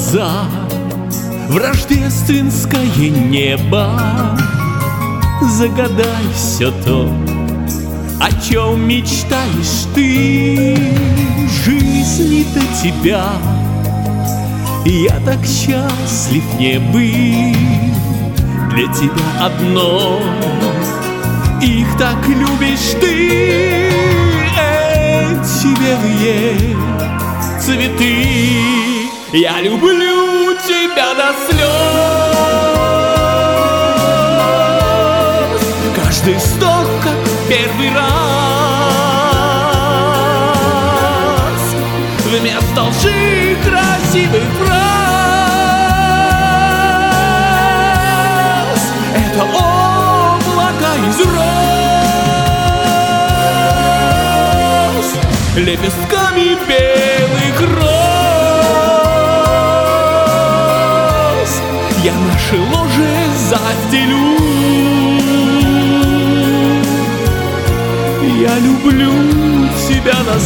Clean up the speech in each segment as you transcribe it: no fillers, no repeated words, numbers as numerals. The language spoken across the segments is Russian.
глаза в рождественское небо. Загадай все то, о чем мечтаешь ты. Жизни до тебя я так счастлив не быть. Для тебя одно, их так любишь ты. Эти белые цветы, я люблю тебя до слез. Каждый вздох, как первый раз, вместо лжи красивых фраз. Это облако из роз, лепестками белых роз я наше ложе застелю. Я люблю тебя до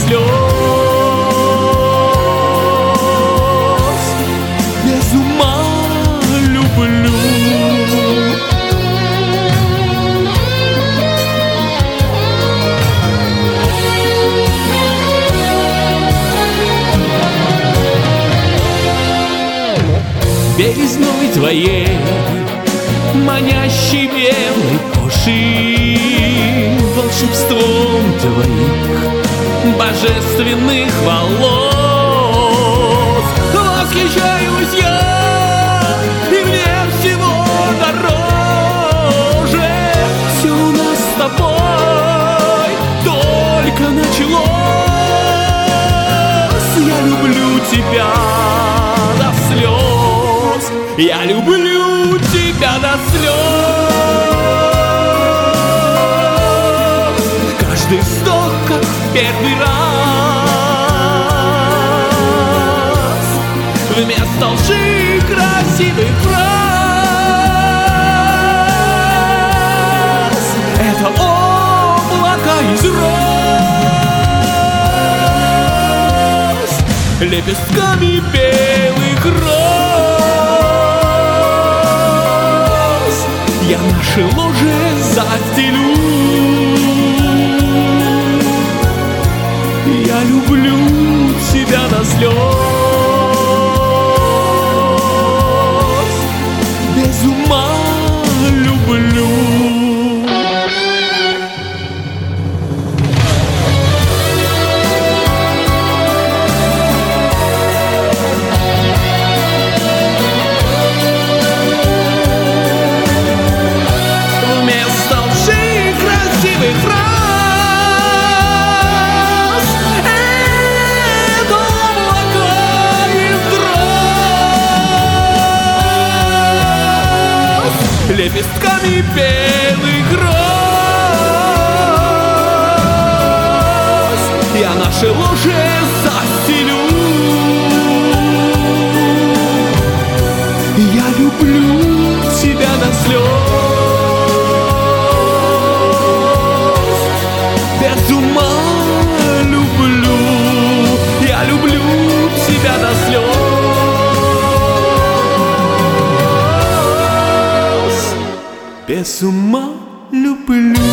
слез, без ума люблю. Белизной твоей, манящей белой кожи, волшебством твоих божественных волос восхищаюсь я, и мне всего дороже. Все у нас с тобой только началось. Я люблю тебя до слез, я люблю тебя до слез. Каждый вздох, как в первый раз, вместо лжи красивых фраз. Это облако из роз, лепестками белых роз я наше ложе застелю. Я люблю тебя до слез, без ума люблю. Вместо лжи красивых фраз, это облако из роз, лепестками белых роз я наше ложе застелю. Я люблю тебя до слез, без ума люблю. Я люблю тебя до слез, без ума люблю.